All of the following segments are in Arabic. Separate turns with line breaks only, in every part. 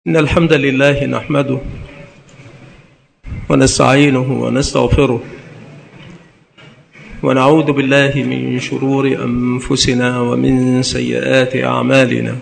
إن الحمد لله نحمده ونستعينه ونستغفره ونعوذ بالله من شرور أنفسنا ومن سيئات أعمالنا.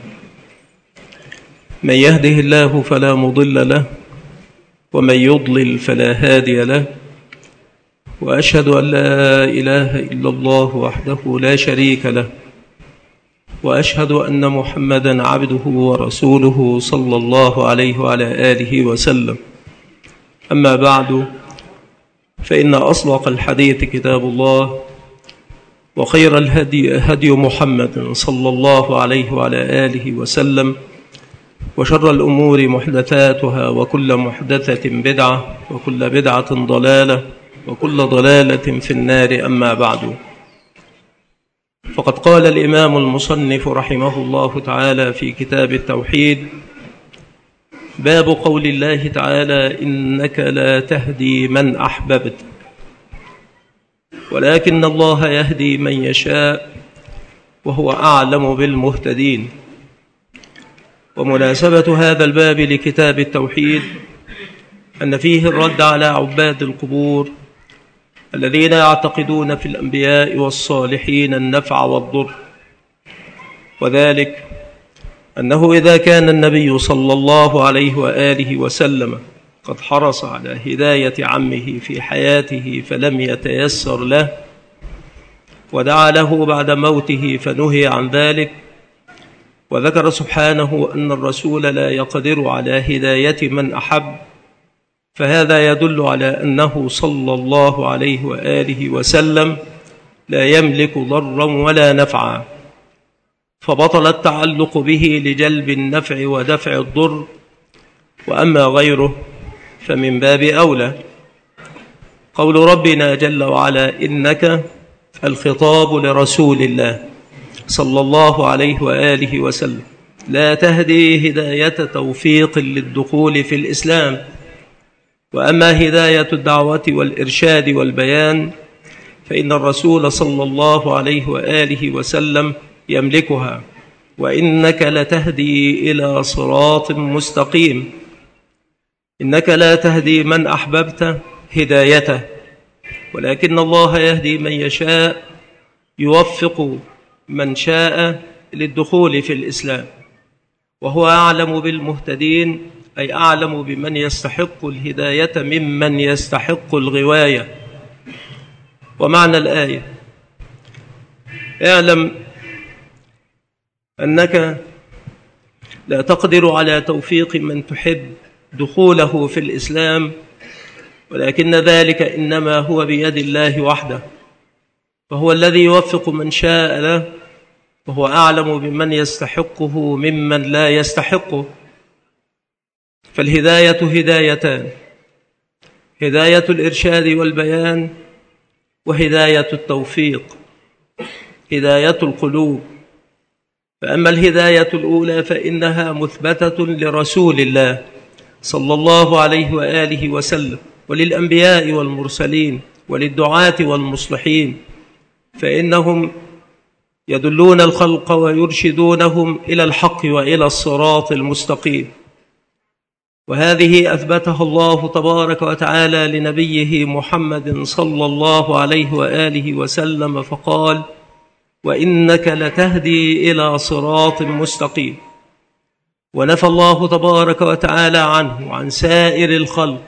من يهده الله فلا مضل له ومن يضلل فلا هادي له، وأشهد أن لا إله إلا الله وحده لا شريك له، وأشهد أن محمدًا عبده ورسوله صلى الله عليه وعلى آله وسلم. أما بعد، فإن أصدق الحديث كتاب الله، وخير الهدي هدي محمد صلى الله عليه وعلى آله وسلم، وشر الأمور محدثاتها، وكل محدثة بدعة، وكل بدعة ضلالة، وكل ضلالة في النار. أما بعد، فقد قال الإمام المصنف رحمه الله تعالى في كتاب التوحيد: باب قول الله تعالى: إنك لا تهدي من أحببت ولكن الله يهدي من يشاء وهو أعلم بالمهتدين. ومناسبة هذا الباب لكتاب التوحيد أن فيه الرد على عباد القبور الذين يعتقدون في الأنبياء والصالحين النفع والضر، وذلك أنه إذا كان النبي صلى الله عليه وآله وسلم قد حرص على هداية عمه في حياته فلم يتيسر له، ودعا له بعد موته فنهي عن ذلك، وذكر سبحانه أن الرسول لا يقدر على هداية من أحب، فهذا يدل على أنه صلى الله عليه وآله وسلم لا يملك ضرا ولا نفعا، فبطل التعلق به لجلب النفع ودفع الضر، وأما غيره فمن باب أولى. قول ربنا جل وعلا: إنك، الخطاب لرسول الله صلى الله عليه وآله وسلم، لا تهدي هداية توفيق للدخول في الإسلام، وأما هداية الدعوة والإرشاد والبيان فإن الرسول صلى الله عليه وآله وسلم يملكها. وإنك لتهدي إلى صراط مستقيم. إنك لا تهدي من أحببت هدايته، ولكن الله يهدي من يشاء، يوفق من شاء للدخول في الإسلام، وهو أعلم بالمهتدين، أي أعلم بمن يستحق الهداية ممن يستحق الغواية. ومعنى الآية: اعلم أنك لا تقدر على توفيق من تحب دخوله في الإسلام، ولكن ذلك إنما هو بيد الله وحده، فهو الذي يوفق من شاء له، وهو أعلم بمن يستحقه ممن لا يستحقه. فالهداية هدايتان: هداية الإرشاد والبيان، وهداية التوفيق، هداية القلوب. فأما الهداية الأولى فإنها مثبتة لرسول الله صلى الله عليه وآله وسلم، وللأنبياء والمرسلين، وللدعاة والمصلحين، فإنهم يدلون الخلق ويرشدونهم إلى الحق وإلى الصراط المستقيم. وهذه أثبتها الله تبارك وتعالى لنبيه محمد صلى الله عليه وآله وسلم، فقال: وإنك لتهدي إلى صراط مستقيم. ونفى الله تبارك وتعالى عنه وعن سائر الخلق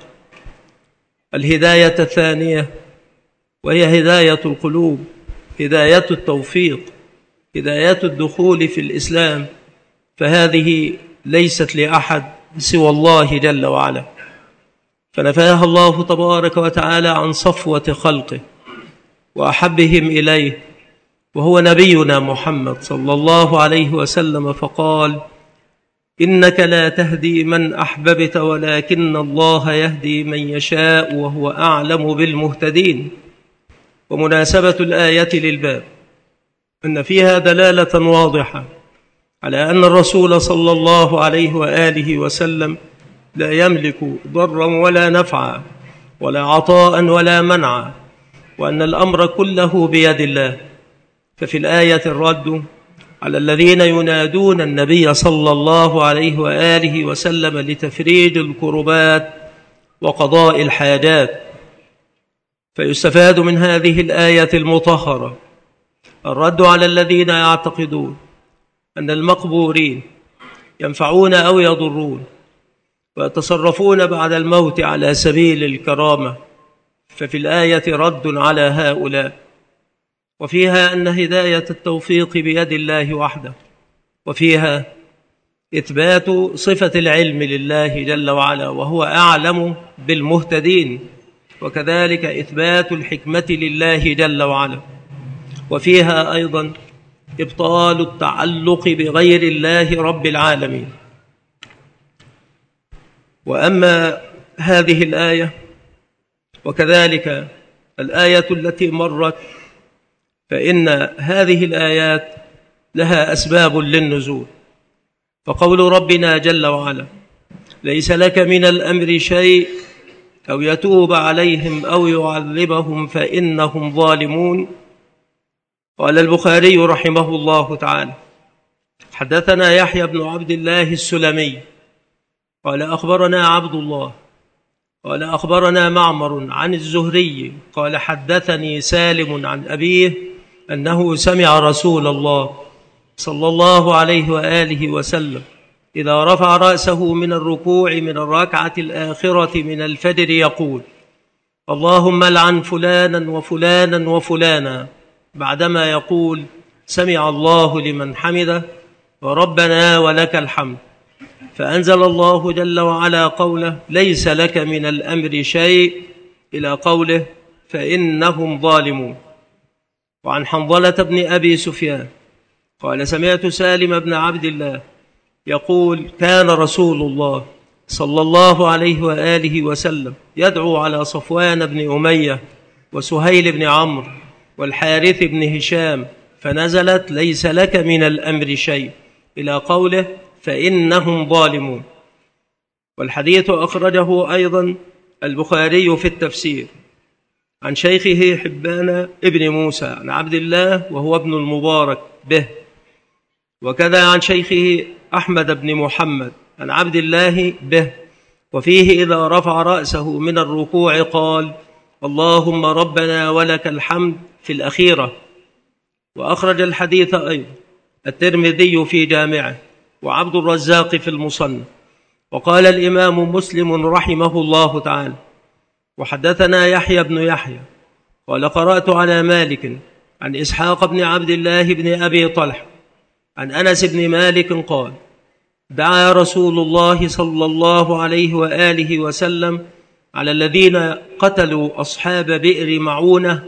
الهداية الثانية، وهي هداية القلوب، هداية التوفيق، هداية الدخول في الإسلام، فهذه ليست لأحد سوى الله جل وعلا، فنفاها الله تبارك وتعالى عن صفوة خلقه وأحبهم إليه، وهو نبينا محمد صلى الله عليه وسلم، فقال: إنك لا تهدي من أحببت ولكن الله يهدي من يشاء وهو أعلم بالمهتدين. ومناسبة الآية للباب أن فيها دلالة واضحة على أن الرسول صلى الله عليه وآله وسلم لا يملك ضرا ولا نفعا، ولا عطاء ولا منعا، وأن الأمر كله بيد الله. ففي الآية الرد على الذين ينادون النبي صلى الله عليه وآله وسلم لتفريج الكربات وقضاء الحاجات. فيستفاد من هذه الآية المطهرة الرد على الذين يعتقدون أن المقبورين ينفعون أو يضرون ويتصرفون بعد الموت على سبيل الكرامة، ففي الآية رد على هؤلاء، وفيها أن هداية التوفيق بيد الله وحده، وفيها إثبات صفة العلم لله جل وعلا وهو أعلم بالمهتدين، وكذلك إثبات الحكمة لله جل وعلا، وفيها أيضا إبطال التعلق بغير الله رب العالمين. وأما هذه الآية وكذلك الآية التي مرت، فإن هذه الآيات لها أسباب للنزول. فقول ربنا جل وعلا: ليس لك من الأمر شيء أو يتوب عليهم أو يعذبهم فإنهم ظالمون. قال البخاري رحمه الله تعالى: حدثنا يحيى بن عبد الله السلمي قال أخبرنا عبد الله قال أخبرنا معمر عن الزهري قال حدثني سالم عن أبيه أنه سمع رسول الله صلى الله عليه وآله وسلم إذا رفع رأسه من الركوع من الركعة الآخرة من الفجر يقول: اللهم لعن فلانا وفلانا وفلانا، بعدما يقول: سمع الله لمن حمده وربنا ولك الحمد. فأنزل الله جل وعلا قوله: ليس لك من الأمر شيء، إلى قوله: فإنهم ظالمون. وعن حنظلة بن أبي سفيان قال: سمعت سالم بن عبد الله يقول: كان رسول الله صلى الله عليه وآله وسلم يدعو على صفوان بن أمية وسهيل بن عمرو والحارث بن هشام، فنزلت: ليس لك من الأمر شيء، إلى قوله: فإنهم ظالمون. والحديث أخرجه أيضا البخاري في التفسير عن شيخه حبان ابن موسى عن عبد الله وهو ابن المبارك به، وكذا عن شيخه أحمد بن محمد عن عبد الله به، وفيه إذا رفع رأسه من الركوع قال: اللهم ربنا ولك الحمد في الأخيرة. وأخرج الحديث أيضا الترمذي في جامعه وعبد الرزاق في المصنف. وقال الإمام مسلم رحمه الله تعالى: وحدثنا يحيى بن يحيى قال: قرأت على مالك عن إسحاق بن عبد الله بن أبي طلحة عن أنس بن مالك قال: دعا رسول الله صلى الله عليه وآله وسلم على الذين قتلوا أصحاب بئر معونة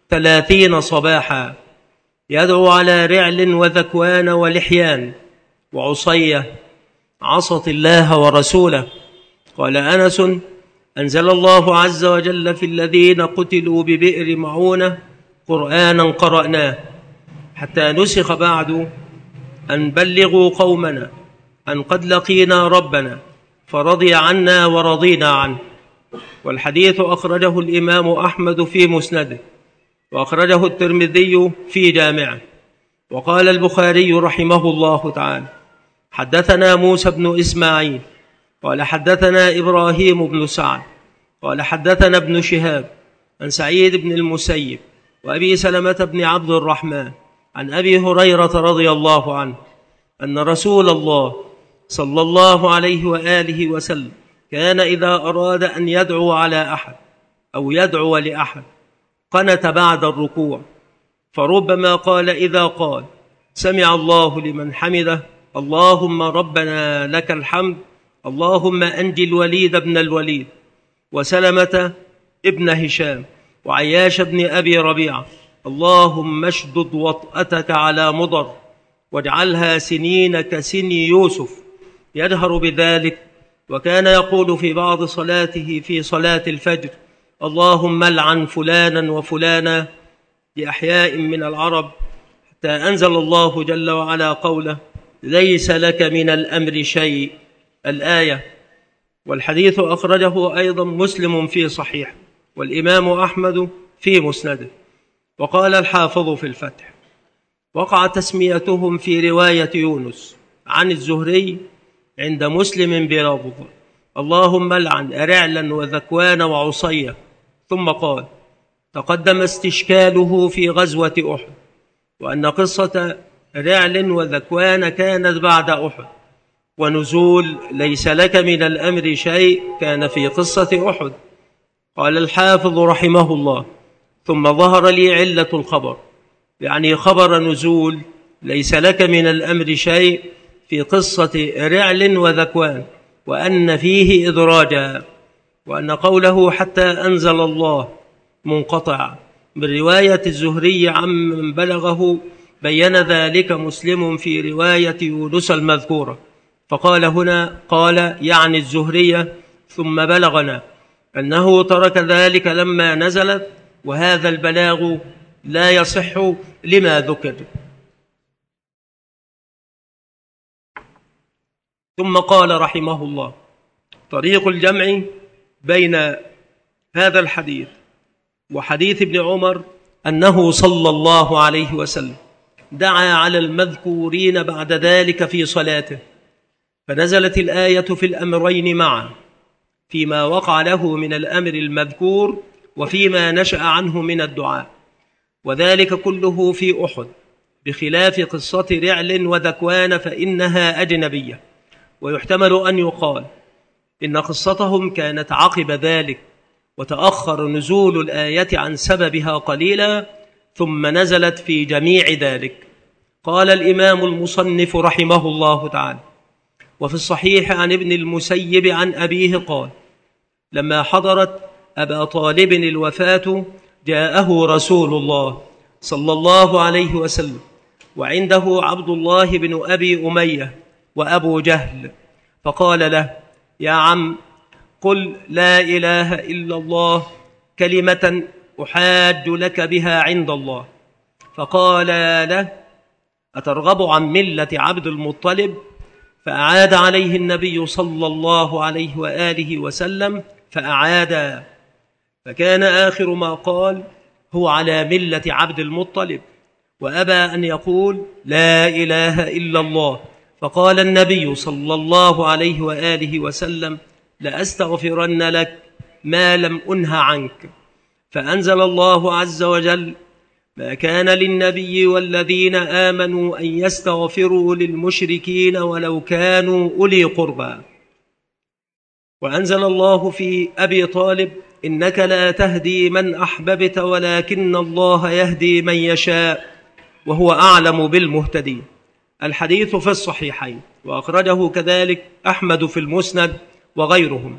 30 صباحا، يدعو على رعل وذكوان ولحيان وعصية عصت الله ورسوله. قال أنس: أنزل الله عز وجل في الذين قتلوا ببئر معونة قرآنا قرأناه حتى نسخ بعد أن بلغوا قومنا أن قد لقينا ربنا فرضي عنا ورضينا عنه. والحديث أخرجه الإمام أحمد في مسنده، وأخرجه الترمذي في جامعه. وقال البخاري رحمه الله تعالى: حدثنا موسى بن إسماعيل قال حدثنا إبراهيم بن سعد قال حدثنا ابن شهاب عن سعيد بن المسيب وأبي سلمة بن عبد الرحمن عن أبي هريرة رضي الله عنه أن رسول الله صلى الله عليه وآله وسلم كان إذا أراد أن يدعو على أحد أو يدعو لأحد قنت بعد الركوع، فربما قال إذا قال: سمع الله لمن حمده، اللهم ربنا لك الحمد، اللهم أنج الوليد بن الوليد وسلمة ابن هشام وعياش بن أبي ربيعة، اللهم اشدد وطأتك على مضر واجعلها سنين كسني يوسف، يجهر بذلك. وكان يقول في بعض صلاته في صلاة الفجر: اللهم لعن فلانا وفلانا لأحياء من العرب، حتى أنزل الله جل وعلا قوله: ليس لك من الأمر شيء، الآية. والحديث أخرجه أيضا مسلم في صحيح والإمام أحمد في مسنده. وقال الحافظ في الفتح: وقع تسميتهم في رواية يونس عن الزهري عند مسلم بلفظ: اللهم لعن رعلا وذكوان وعصية. ثم قال: تقدم استشكاله في غزوة أحد، وأن قصة رعل وذكوان كانت بعد أحد، ونزول ليس لك من الأمر شيء كان في قصة أحد. قال الحافظ رحمه الله: ثم ظهر لي علة الخبر، يعني خبر نزول ليس لك من الأمر شيء في قصة رعل وذكوان، وأن فيه إدراجا، وأن قوله حتى أنزل الله منقطع من رواية الزهري عمن بلغه بين ذلك مسلم في رواية يونس المذكورة، فقال هنا قال يعني الزهرية ثم بلغنا أنه ترك ذلك لما نزلت، وهذا البلاغ لا يصح لما ذكر. ثم قال رحمه الله: طريق الجمع بين هذا الحديث وحديث ابن عمر أنه صلى الله عليه وسلم دعا على المذكورين بعد ذلك في صلاته، فنزلت الآية في الأمرين معا، فيما وقع له من الأمر المذكور وفيما نشأ عنه من الدعاء، وذلك كله في أحد، بخلاف قصة رعل وذكوان فإنها أجنبية. ويحتمل أن يقال إن قصتهم كانت عقب ذلك، وتأخر نزول الآية عن سببها قليلا، ثم نزلت في جميع ذلك. قال الإمام المصنف رحمه الله تعالى: وفي الصحيح عن ابن المسيب عن أبيه قال: لما حضرت أبا طالب الوفاة جاءه رسول الله صلى الله عليه وسلم، وعنده عبد الله بن أبي أمية وأبو جهل، فقال له: يا عم، قل لا إله إلا الله كلمة أحاج لك بها عند الله. فقال له: أترغب عن ملة عبد المطلب؟ فأعاد عليه النبي صلى الله عليه وآله وسلم فأعاد، فكان آخر ما قال: هو على ملة عبد المطلب، وأبى أن يقول لا إله إلا الله. فقال النبي صلى الله عليه وآله وسلم: لأستغفرن لك ما لم أنه عنك. فأنزل الله عز وجل: ما كان للنبي والذين آمنوا أن يستغفروا للمشركين ولو كانوا أولي قربى. وأنزل الله في أبي طالب: إنك لا تهدي من أحببت ولكن الله يهدي من يشاء وهو أعلم بالمهتدين. الحديث في الصحيحين، وأخرجه كذلك أحمد في المسند وغيرهم.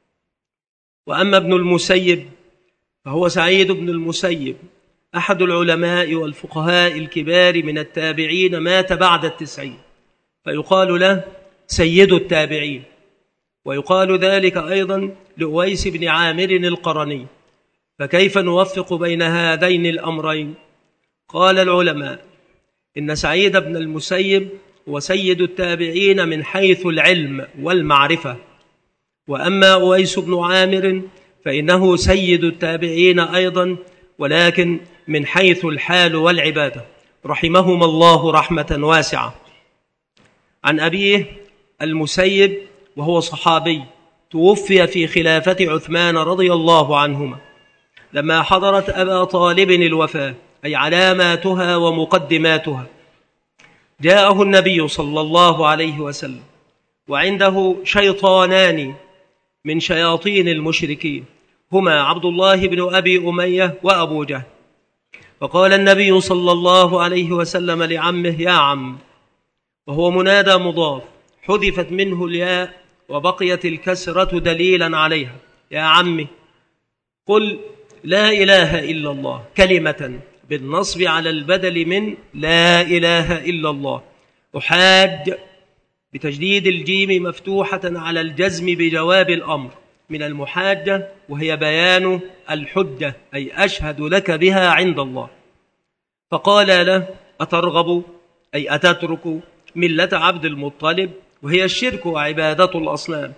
وأما ابن المسيب فهو سعيد بن المسيب، أحد العلماء والفقهاء الكبار من التابعين، مات بعد 90، فيقال له سيد التابعين. ويقال ذلك أيضا لأويس بن عامر القرني. فكيف نوفق بين هذين الأمرين؟ قال العلماء: إن سعيد بن المسيب هو سيد التابعين من حيث العلم والمعرفة، وأما أويس بن عامر فإنه سيد التابعين أيضا، ولكن من حيث الحال والعبادة، رحمهما الله رحمة واسعة. عن أبيه المسيب وهو صحابي، توفي في خلافة عثمان رضي الله عنهما، لما حضرت أبا طالب الوفاة، أي علاماتها ومقدماتها، جاءه النبي صلى الله عليه وسلم وعنده شيطانان من شياطين المشركين، هما عبد الله بن أبي أمية وأبو جهل. فقال النبي صلى الله عليه وسلم لعمه: يا عم، وهو منادى مضاف حذفت منه الياء وبقيت الكسرة دليلا عليها، يا عمي، قل لا إله إلا الله كلمة بالنصب على البدل من لا إله إلا الله، أحاج بتجديد الجيم مفتوحة على الجزم بجواب الأمر من المحاجة، وهي بيان الحجة، أي أشهد لك بها عند الله. فقال له: أترغب، أي أتترك ملة عبد المطلب، وهي الشرك وعبادة الأصنام.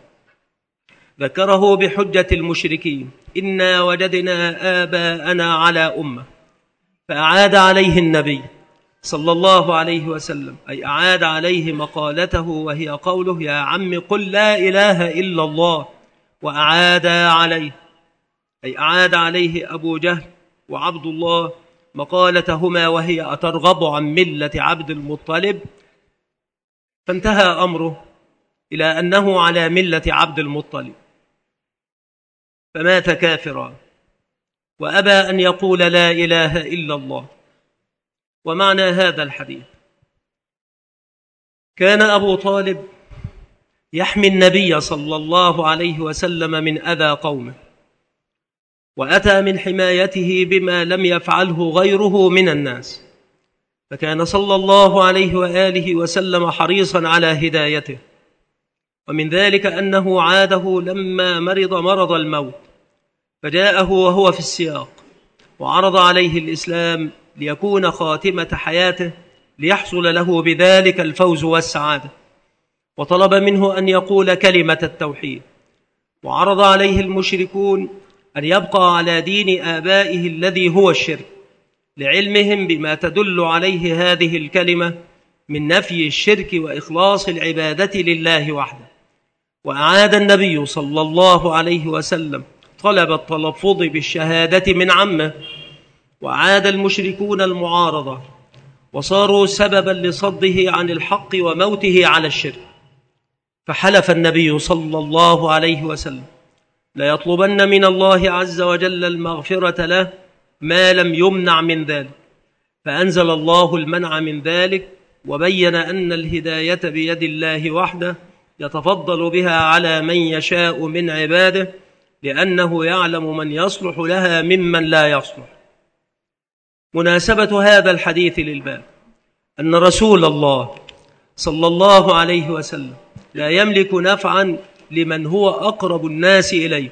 ذكره بحجة المشركين: إنا وجدنا آباءنا على أمة. فأعاد عليه النبي صلى الله عليه وسلم، أي أعاد عليه مقالته وهي قوله: يا عم قل لا إله إلا الله. وأعاد عليه، أي أعاد عليه أبو جهل وعبد الله مقالتهما وهي: أترغب عن ملة عبد المطلب؟ فانتهى أمره إلى أنه على ملة عبد المطلب، فمات كافرا وأبى أن يقول لا إله إلا الله. ومعنى هذا الحديث: كان أبو طالب يحمي النبي صلى الله عليه وسلم من أذى قومه، وأتى من حمايته بما لم يفعله غيره من الناس، فكان صلى الله عليه وآله وسلم حريصا على هدايته. ومن ذلك أنه عاده لما مرض الموت، فجاءه وهو في السياق وعرض عليه الإسلام ليكون خاتمة حياته، ليحصل له بذلك الفوز والسعادة، وطلب منه أن يقول كلمة التوحيد. وعرض عليه المشركون أن يبقى على دين آبائه الذي هو الشرك، لعلمهم بما تدل عليه هذه الكلمة من نفي الشرك وإخلاص العبادة لله وحده. وأعاد النبي صلى الله عليه وسلم طلب التلفظ بالشهادة من عمه، وعاد المشركون المعارضة وصاروا سببا لصده عن الحق وموته على الشرك. فحلف النبي صلى الله عليه وسلم: ليطلبن من الله عز وجل المغفرة له ما لم يمنع من ذلك. فأنزل الله المنع من ذلك، وبين أن الهداية بيد الله وحده يتفضل بها على من يشاء من عباده، لأنه يعلم من يصلح لها ممن لا يصلح. مناسبة هذا الحديث للباب أن رسول الله صلى الله عليه وسلم لا يملك نفعا لمن هو أقرب الناس إليه،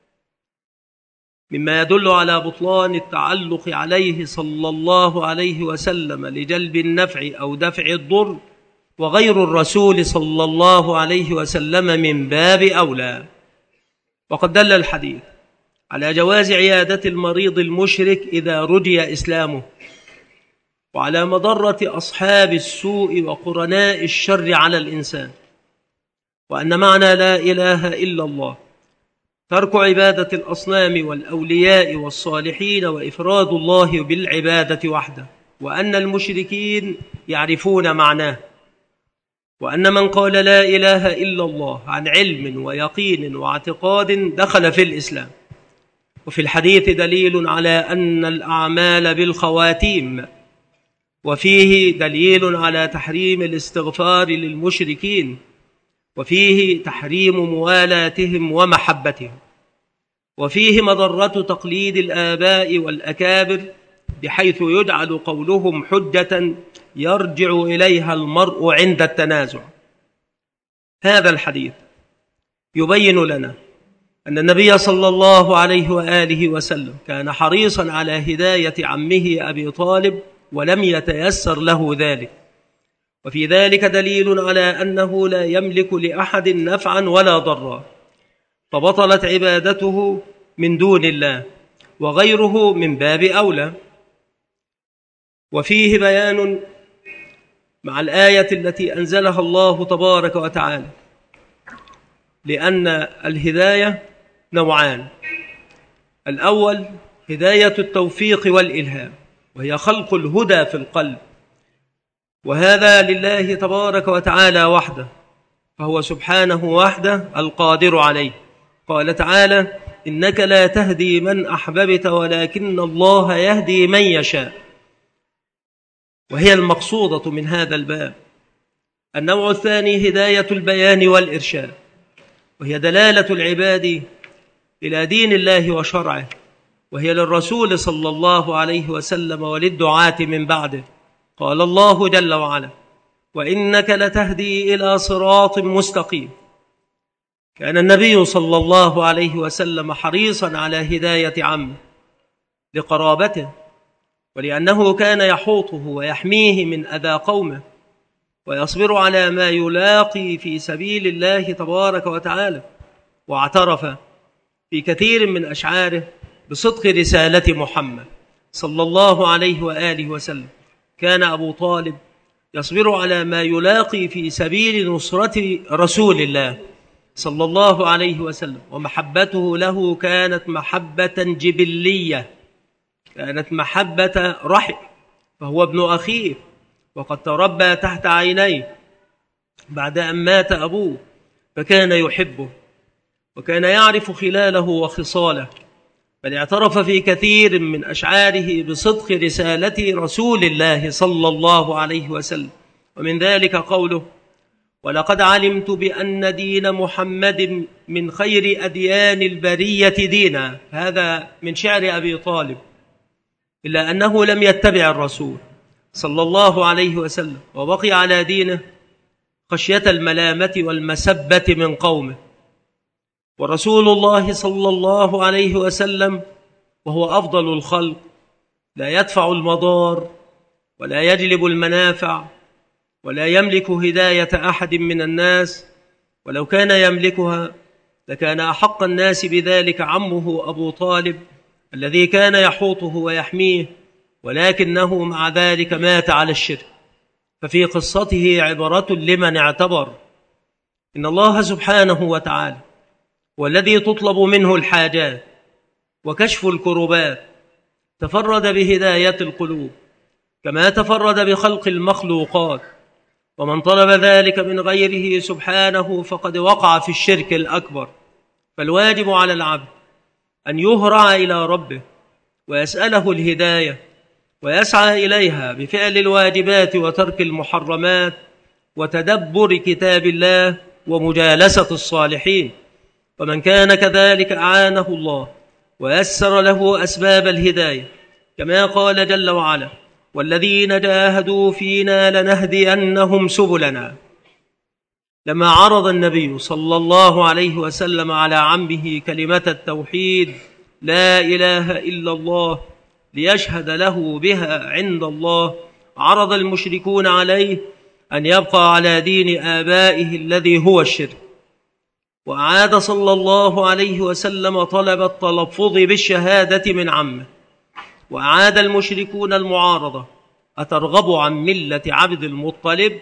مما يدل على بطلان التعلق عليه صلى الله عليه وسلم لجلب النفع أو دفع الضر، وغير الرسول صلى الله عليه وسلم من باب أولى. وقد دل الحديث على جواز عيادة المريض المشرك إذا رجي إسلامه، وعلى مضرة أصحاب السوء وقرناء الشر على الإنسان، وأن معنى لا إله إلا الله ترك عبادة الأصنام والأولياء والصالحين وإفراد الله بالعبادة وحده، وأن المشركين يعرفون معناه، وأن من قال لا إله إلا الله عن علم ويقين واعتقاد دخل في الإسلام. وفي الحديث دليل على أن الأعمال بالخواتيم، وفيه دليل على تحريم الاستغفار للمشركين، وفيه تحريم موالاتهم ومحبتهم، وفيه مضرة تقليد الآباء والأكابر، بحيث يجعل قولهم حجة يرجع إليها المرء عند التنازع. هذا الحديث يبين لنا أن النبي صلى الله عليه وآله وسلم كان حريصا على هداية عمه أبي طالب، ولم يتيسر له ذلك. وفي ذلك دليل على أنه لا يملك لأحد نفعا ولا ضرا، فبطلت عبادته من دون الله، وغيره من باب أولى. وفيه بيان مع الآية التي أنزلها الله تبارك وتعالى لأن الهداية نوعان: الأول هداية التوفيق والإلهام، وهي خلق الهدى في القلب، وهذا لله تبارك وتعالى وحده، فهو سبحانه وحده القادر عليه. قال تعالى: إنك لا تهدي من أحببت ولكن الله يهدي من يشاء. وهي المقصودة من هذا الباب. النوع الثاني هداية البيان والإرشاد، وهي دلالة العباد إلى دين الله وشرعه، وهي للرسول صلى الله عليه وسلم وللدعاة من بعده. قال الله جل وعلا: وإنك لتهدي إلى صراط مستقيم. كان النبي صلى الله عليه وسلم حريصا على هداية عمه لقرابته، ولأنه كان يحوطه ويحميه من أذى قومه، ويصبر على ما يلاقي في سبيل الله تبارك وتعالى. واعترف في كثير من أشعاره بصدق رسالة محمد صلى الله عليه وآله وسلم، كان أبو طالب يصبر على ما يلاقي في سبيل نصرة رسول الله صلى الله عليه وسلم، ومحبته له كانت محبة جبلية، كانت محبة رحم، فهو ابن أخيه وقد تربى تحت عينيه بعد أن مات أبوه، فكان يحبه وكان يعرف خلاله وخصاله، بل اعترف في كثير من أشعاره بصدق رسالة رسول الله صلى الله عليه وسلم. ومن ذلك قوله: ولقد علمت بأن دين محمد من خير أديان البرية دينا. هذا من شعر أبي طالب، إلا أنه لم يتبع الرسول صلى الله عليه وسلم وبقي على دينه خشية الملامة والمسبة من قومه. ورسول الله صلى الله عليه وسلم وهو أفضل الخلق لا يدفع المضار ولا يجلب المنافع ولا يملك هداية أحد من الناس، ولو كان يملكها لكان أحق الناس بذلك عمه أبو طالب الذي كان يحوطه ويحميه، ولكنه مع ذلك مات على الشرك. ففي قصته عبرة لمن اعتبر. إن الله سبحانه وتعالى والذي تطلب منه الحاجات وكشف الكربات تفرد بهداية القلوب كما تفرد بخلق المخلوقات، ومن طلب ذلك من غيره سبحانه فقد وقع في الشرك الأكبر. فالواجب على العبد أن يهرع إلى ربه ويسأله الهداية ويسعى إليها بفعل الواجبات وترك المحرمات وتدبر كتاب الله ومجالسة الصالحين. ومن كان كذلك أعانه الله ويسر له أسباب الهداية، كما قال جل وعلا: والذين جاهدوا فينا لنهدينهم سبلنا. لما عرض النبي صلى الله عليه وسلم على عمه كلمة التوحيد لا إله إلا الله ليشهد له بها عند الله، عرض المشركون عليه أن يبقى على دين آبائه الذي هو الشرك، وأعاد صلى الله عليه وسلم طلب التلفظ بالشهادة من عمه، وأعاد المشركون المعارضة: أترغب عن ملة عبد المطلب؟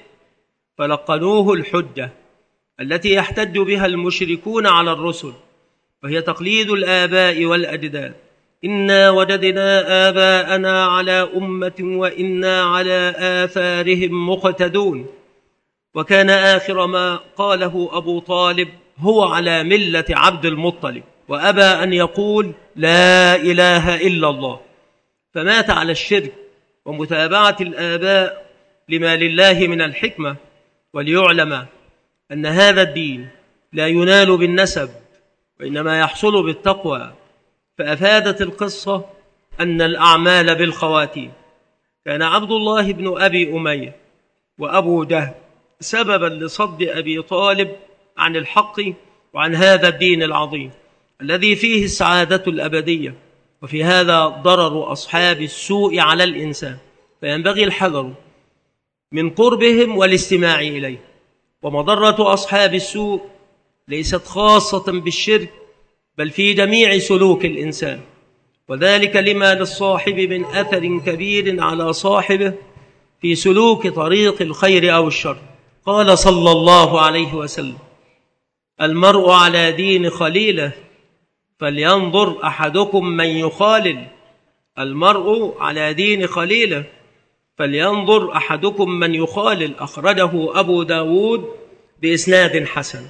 فلقنوه الحجة التي يحتج بها المشركون على الرسل، وهي تقليد الآباء والأجداد: إنا وجدنا آباءنا على أمة وإنا على آثارهم مقتدون. وكان آخر ما قاله أبو طالب: هو على ملة عبد المطلب، وأبى أن يقول لا إله إلا الله، فمات على الشرك ومتابعة الآباء لما لله من الحكمة. وليعلم أن هذا الدين لا ينال بالنسب وإنما يحصل بالتقوى. فأفادت القصة أن الأعمال بالخواتيم. كان عبد الله بن أبي أمية وأبو جهل سببا لصد أبي طالب عن الحق وعن هذا الدين العظيم الذي فيه السعادة الأبدية، وفي هذا ضرر أصحاب السوء على الإنسان، فينبغي الحذر من قربهم والاستماع إليه. ومضرة أصحاب السوء ليست خاصة بالشرك بل في جميع سلوك الإنسان، وذلك لما للصاحب من أثر كبير على صاحبه في سلوك طريق الخير أو الشر. قال صلى الله عليه وسلم: المرء على دين خليله فلينظر أحدكم من يخالل. المرء على دين خليله فلينظر أحدكم من يخالل. أخرجه أبو داود بإسناد حسن.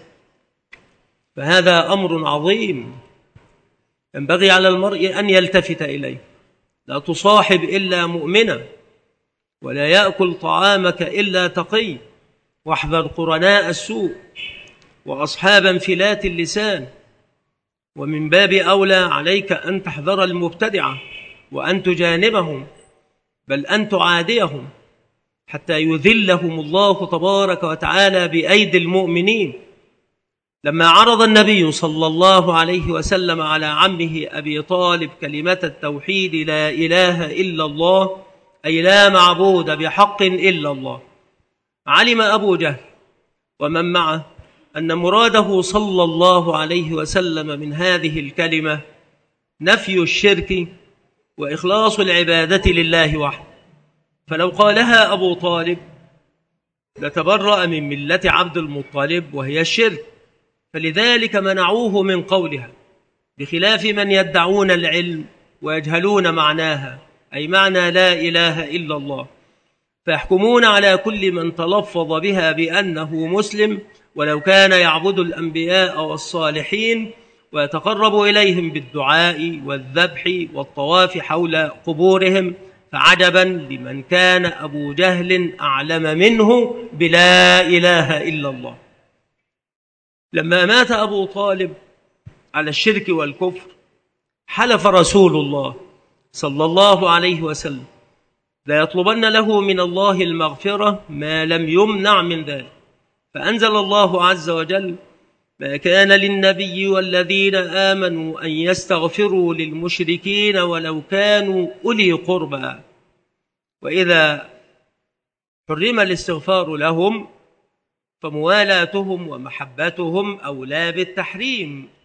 فهذا أمر عظيم ينبغي على المرء أن يلتفت إليه. لا تصاحب إلا مؤمنا، ولا يأكل طعامك إلا تقي، واحذر قرناء السوء وأصحاب انفلات اللسان. ومن باب أولى عليك أن تحذر المبتدعة وأن تجانبهم، بل أن تعاديهم حتى يذلهم الله تبارك وتعالى بأيدي المؤمنين. لما عرض النبي صلى الله عليه وسلم على عمه أبي طالب كلمة التوحيد لا إله إلا الله، أي لا معبود بحق إلا الله، علم أبو جهل ومن معه أن مراده صلى الله عليه وسلم من هذه الكلمة نفي الشرك وإخلاص العبادة لله وحده، فلو قالها أبو طالب لتبرأ من ملة عبد المطلب وهي الشرك، فلذلك منعوه من قولها، بخلاف من يدعون العلم ويجهلون معناها، أي معنى لا إله إلا الله، فيحكمون على كل من تلفظ بها بأنه مسلم ولو كان يعبد الأنبياء والصالحين ويتقرب إليهم بالدعاء والذبح والطواف حول قبورهم، فعجبا لمن كان أبو جهل أعلم منه بلا إله إلا الله. لما مات أبو طالب على الشرك والكفر حلف رسول الله صلى الله عليه وسلم لا يطلبن له من الله المغفرة ما لم يمنع من ذلك، فأنزل الله عز وجل: ما كان للنبي والذين آمنوا أن يستغفروا للمشركين ولو كانوا أولي قربى، وإذا حرم الاستغفار لهم فموالاتهم ومحبتهم أولى بالتحريم،